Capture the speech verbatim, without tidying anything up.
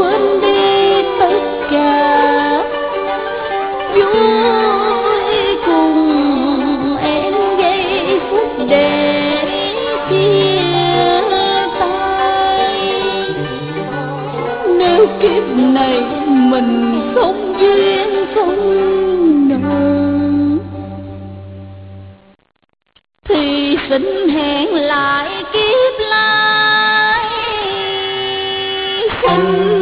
quên đi tất cả, vui cùng em giây phút để chia tay. Nếu kiếp này mình không duyên không nợ, thì xin hẹn lại kiếp lai. Xin